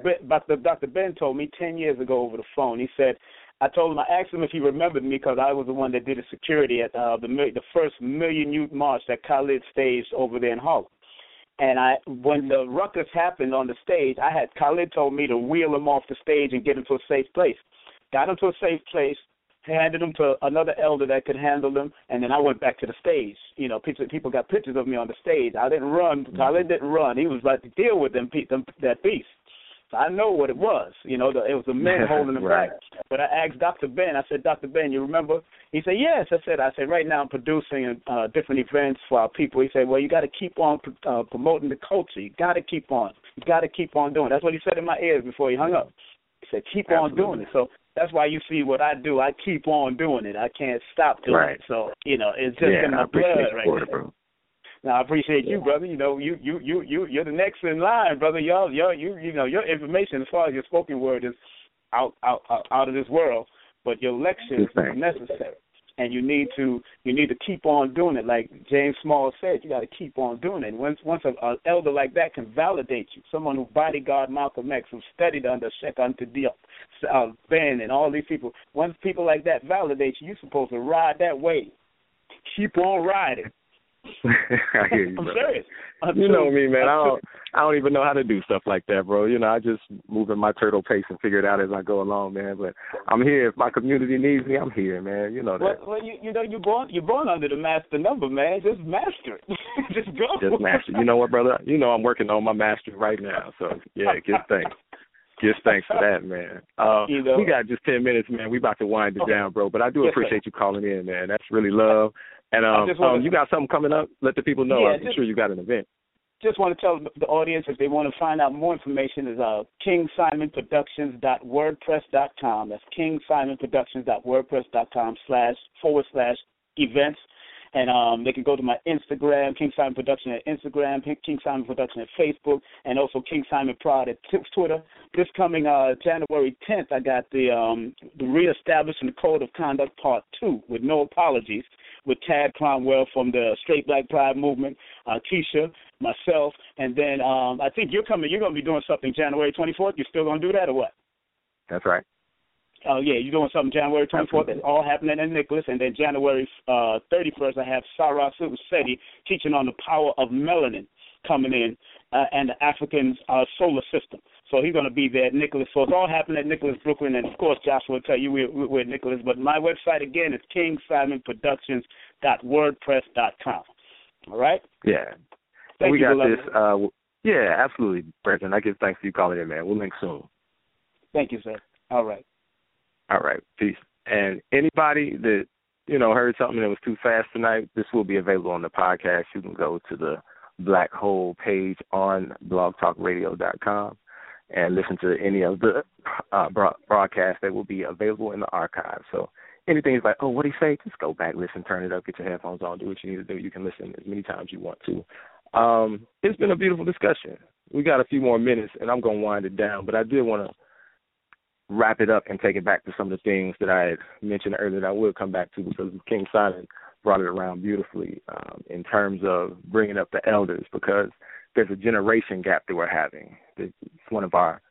Ben told me 10 years ago over the phone. He said, I asked him if he remembered me because I was the one that did the security at the first Million Youth March that Khalid staged over there in Harlem. And when the ruckus happened on the stage, Khalid told me to wheel him off the stage and get him to a safe place. Got him to a safe place, handed him to another elder that could handle him, and then I went back to the stage. People got pictures of me on the stage. I didn't run. Khalid didn't run. He was about to deal with that beast. So I know what it was. It was the men holding him back. But I asked Dr. Ben. I said, Dr. Ben, you remember? He said, yes. I said, right now I'm producing different events for our people. He said, well, you got to keep on promoting the culture. You got to keep on. You got to keep on doing it. That's what he said in my ears before he hung up. He said, keep on doing it. So that's why you see what I do. I keep on doing it. I can't stop doing it. So, it's just in my blood right now. Now, I appreciate you, brother. You're the next in line, brother. Your information as far as your spoken word is out of this world, but your lecture is necessary, and you need to keep on doing it. Like James Small said, you got to keep on doing it. Once an elder like that can validate you, someone who bodyguard Malcolm X, who studied under Sheikh Anta Diop, Ben, and all these people, once people like that validate you, you're supposed to ride that wave. Keep on riding. I hear you, I'm bro. serious. You know me, man. I don't even know how to do stuff like that, bro. You know, I just move at my turtle pace and figure it out as I go along, man. But I'm here. If my community needs me, I'm here, man. You know that. Well, you know, you're born under the master number, man. Just master it. Just go. Just master. You know what, brother? You know I'm working on my mastery right now. So yeah, give thanks. Give thanks for that, man. We got just 10 minutes, man. We about to wind it down, bro. But I do appreciate you calling in, man. That's really love. And you got something coming up? Let the people know. I'm sure you got an event. Just want to tell the audience if they want to find out more information is KingSimonProductions.wordpress.com. That's KingSimonProductions.wordpress.com/events. And they can go to my Instagram, King Simon Production at Instagram, King Simon Production at Facebook, and also King Simon Prod at Twitter. This coming January 10th, I got the Reestablishing the Code of Conduct Part 2 with No Apologies with Tad Cromwell from the Straight Black Pride Movement, Keisha, myself, and then I think you're going to be doing something January 24th. You still going to do that or what? That's right. Oh, yeah, you're doing something January 24th. It's all happening in Nicholas. And then January 31st, I have Sarah Seti teaching on the power of melanin coming in and the African solar system. So he's going to be there at Nicholas. So it's all happening at Nicholas, Brooklyn. And, of course, Joshua will tell you we're at Nicholas. But my website, again, is KingSimonProductions.wordpress.com. All right? Yeah. Thank you, got this. Yeah, absolutely, Brenton. I give thanks for you calling in, man. We'll link soon. Thank you, sir. All right. All right, peace. And anybody that, heard something that was too fast tonight, this will be available on the podcast. You can go to the Black Hole page on blogtalkradio.com and listen to any of the broadcasts that will be available in the archive. So anything is like, oh, what did he say? Just go back, listen, turn it up, get your headphones on, do what you need to do. You can listen as many times as you want to. It's been a beautiful discussion. We got a few more minutes, and I'm going to wind it down, but I did want to wrap it up and take it back to some of the things that I had mentioned earlier that I will come back to, because King Simon brought it around beautifully in terms of bringing up the elders, because there's a generation gap that we're having. It's one of our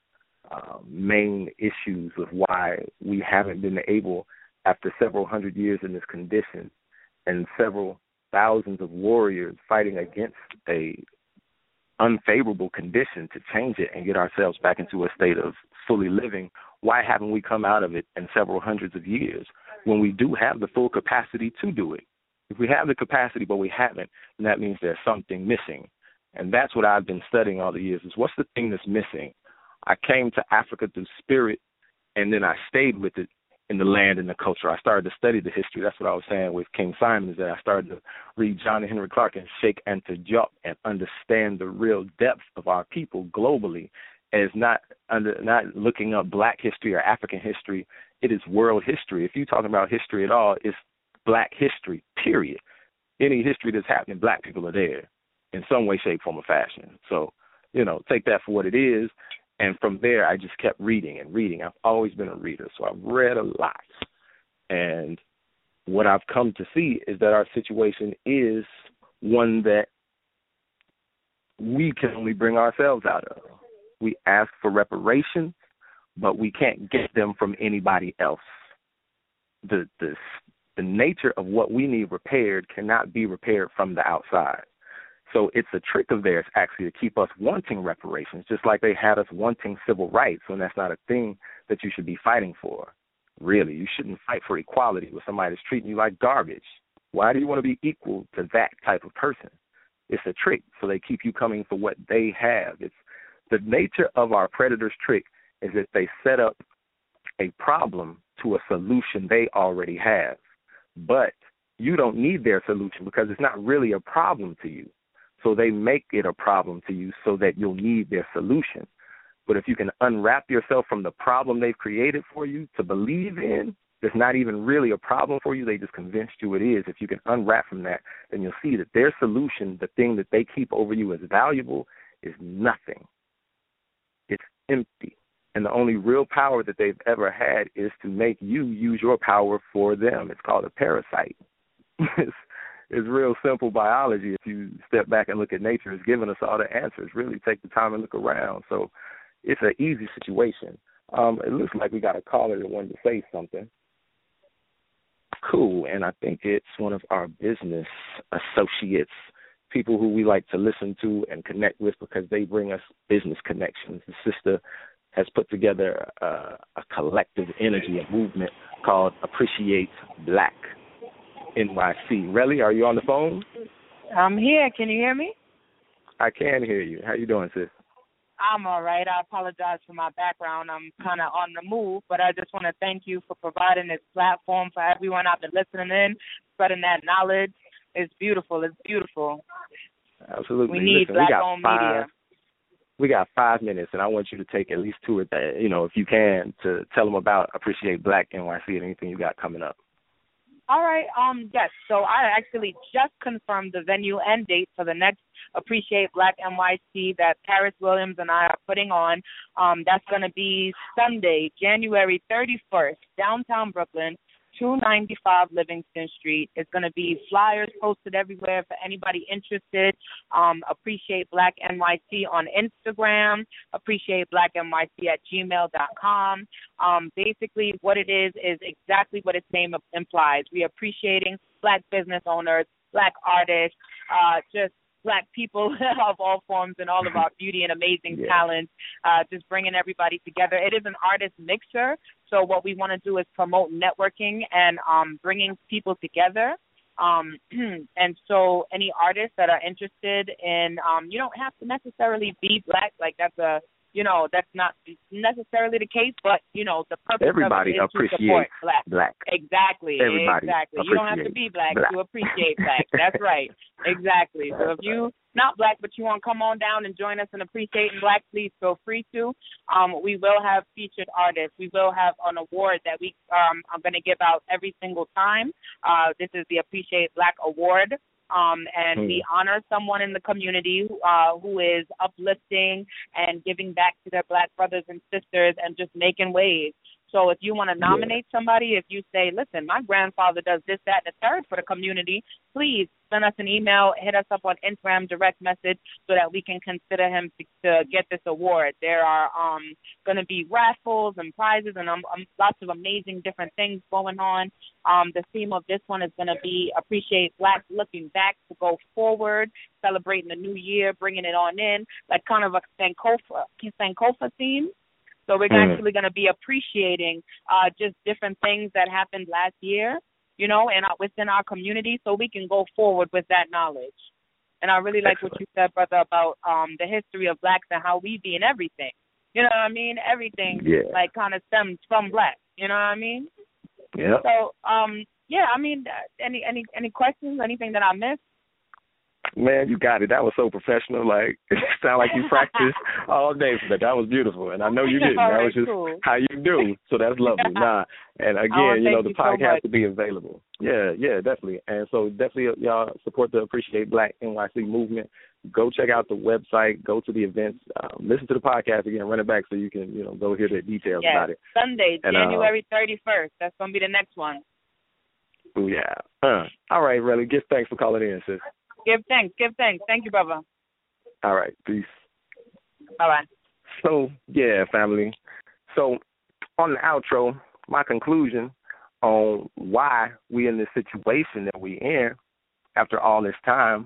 main issues of why we haven't been able, after several hundred years in this condition and several thousands of warriors fighting against a unfavorable condition, to change it and get ourselves back into a state of fully living. Why haven't we come out of it in several hundreds of years when we do have the full capacity to do it? If we have the capacity but we haven't, then that means there's something missing. And that's what I've been studying all the years, is what's the thing that's missing? I came to Africa through spirit, and then I stayed with it in the land and the culture. I started to study the history. That's what I was saying with King Simon, is that I started to read John Henry Clark and Sheikh Anta Diop and understand the real depth of our people globally, as not looking up black history or African history. It is world history. If you're talking about history at all, it's black history, period. Any history that's happening, black people are there in some way, shape, form, or fashion. So, take that for what it is. And from there, I just kept reading and reading. I've always been a reader, so I've read a lot. And what I've come to see is that our situation is one that we can only bring ourselves out of. We ask for reparations, but we can't get them from anybody else. The nature of what we need repaired cannot be repaired from the outside. So it's a trick of theirs, actually, to keep us wanting reparations, just like they had us wanting civil rights, when that's not a thing that you should be fighting for. Really, you shouldn't fight for equality with somebody that's treating you like garbage. Why do you want to be equal to that type of person? It's a trick, so they keep you coming for what they have. It's the nature of our predators' trick is that they set up a problem to a solution they already have. But you don't need their solution because it's not really a problem to you. So they make it a problem to you so that you'll need their solution. But if you can unwrap yourself from the problem they've created for you to believe in, it's not even really a problem for you. They just convinced you it is. If you can unwrap from that, then you'll see that their solution, the thing that they keep over you as valuable, is nothing. It's empty. And the only real power that they've ever had is to make you use your power for them. It's called a parasite. It's real simple biology. If you step back and look at nature, it's giving us all the answers. Really take the time and look around. So it's an easy situation. It looks like we got a caller that wanted to say something. cool, and I think it's one of our business associates, people who we like to listen to and connect with because they bring us business connections. The sister has put together a collective energy, a movement called Appreciate Black NYC. Relly, are you on the phone? I'm here. Can you hear me? I can hear you. How you doing, sis? I'm all right. I apologize for my background. I'm kind of on the move, but I just want to thank you for providing this platform for everyone out there listening in, spreading that knowledge. It's beautiful. It's beautiful. Absolutely. We need Black-owned media. We got 5 minutes, and I want you to take at least 2 or 3, if you can, to tell them about Appreciate Black NYC and anything you got coming up. All right. Yes. So I actually just confirmed the venue and date for the next Appreciate Black NYC that Paris Williams and I are putting on. That's going to be Sunday, January 31st, downtown Brooklyn, 295 Livingston Street. It's going to be flyers posted everywhere for anybody interested. Appreciate Black NYC on Instagram, appreciateblacknyc@gmail.com. Basically, what it is exactly what its name implies. We are appreciating Black business owners, Black artists, just Black people of all forms and all of our beauty and amazing talents, just bringing everybody together. It is an artist mixer, so what we want to do is promote networking and bringing people together. And so any artists that are interested in, you don't have to necessarily be Black, like that's not necessarily the case, but, the purpose everybody of it is to support Black. Exactly. Everybody exactly. You don't have to be Black to appreciate Black. That's right. Exactly. So if you not Black, but you want to come on down and join us in appreciating Black, please feel free to. We will have featured artists. We will have an award that we are going to give out every single time. This is the Appreciate Black Award. And we honor someone in the community who is uplifting and giving back to their Black brothers and sisters and just making waves. So if you want to nominate somebody, if you say, listen, my grandfather does this, that, and the third for the community, please send us an email, hit us up on Instagram, direct message, so that we can consider him to get this award. There are going to be raffles and prizes and lots of amazing different things going on. The theme of this one is going to be Appreciate Black, looking back to go forward, celebrating the new year, bringing it on in, like kind of a Sankofa theme. So we're actually going to be appreciating just different things that happened last year, and within our community, so we can go forward with that knowledge. And I really like what you said, brother, about the history of Blacks and how we be in everything. You know what I mean? Everything like kind of stems from Black. You know what I mean? Yeah. So any questions? Anything that I missed? Man, you got it. That was so professional. Like, it sounded like you practiced all day for that. That was beautiful. And I know you didn't. That was just how you do. So that's lovely. And again, the podcast will be available. Yeah, definitely. And so definitely y'all support the Appreciate Black NYC movement. Go check out the website. Go to the events. Listen to the podcast again. Run it back so you can, go hear the details about it. Sunday, January 31st. That's going to be the next one. Oh, yeah. All right, Relly. Give thanks for calling in, sis. Give thanks. Thank you, brother. All right. Peace. Bye-bye. So, family. So, on the outro, my conclusion on why we in this situation that we in after all this time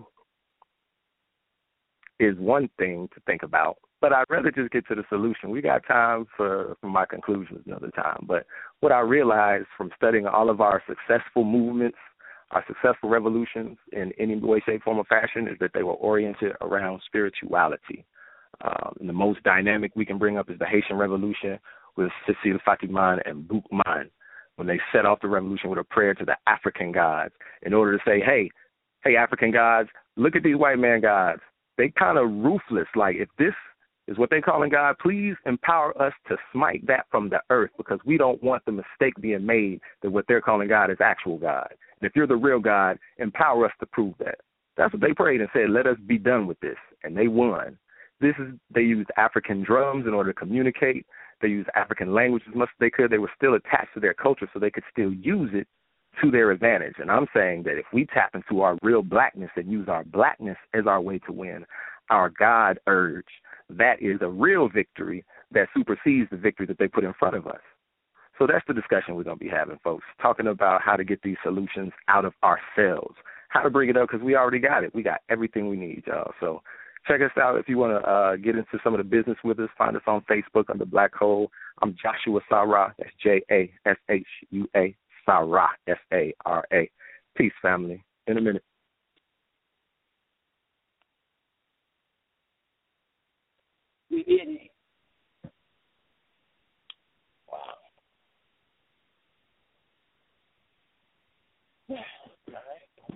is one thing to think about. But I'd rather just get to the solution. We got time for my conclusions another time. But what I realized from studying all of our successful movements, our successful revolutions in any way, shape, form, or fashion is that they were oriented around spirituality. And the most dynamic we can bring up is the Haitian Revolution with Cécile Fatiman and Boukman, when they set off the revolution with a prayer to the African gods in order to say, hey, African gods, look at these white man gods. They kind of ruthless. Like, if this is what they calling God, please empower us to smite that from the earth, because we don't want the mistake being made that what they're calling God is actual God. And if you're the real God, empower us to prove that. That's what they prayed and said, let us be done with this. And they won. They used African drums in order to communicate. They used African language as much as they could. They were still attached to their culture, so they could still use it to their advantage. And I'm saying that if we tap into our real Blackness and use our Blackness as our way to win, our God urge, that is a real victory that supersedes the victory that they put in front of us. So that's the discussion we're going to be having, folks, talking about how to get these solutions out of ourselves, how to bring it up, because we already got it. We got everything we need, y'all. So check us out if you want to get into some of the business with us. Find us on Facebook under Black Hole. I'm Joshua Sarah. That's Jashua, Sarah, Sara. Peace, family. In a minute.